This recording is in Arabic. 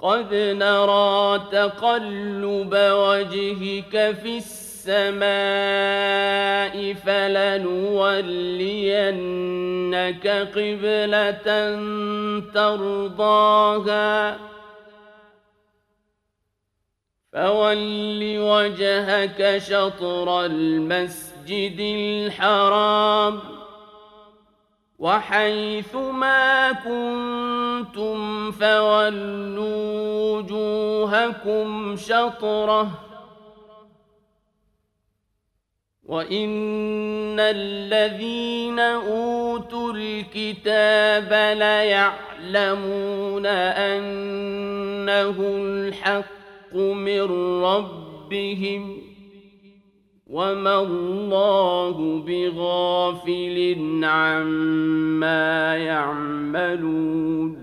قد نرى تقلب وجهك في السماء فلنولينك قبلة ترضاها فول وجهك شطر المسجد الحرام وحيث ما كنتم فولوا وجوهكم شطره وإن الذين أوتوا الكتاب ليعلمون أنه الحق من ربهم وما الله بغافل عما يعملون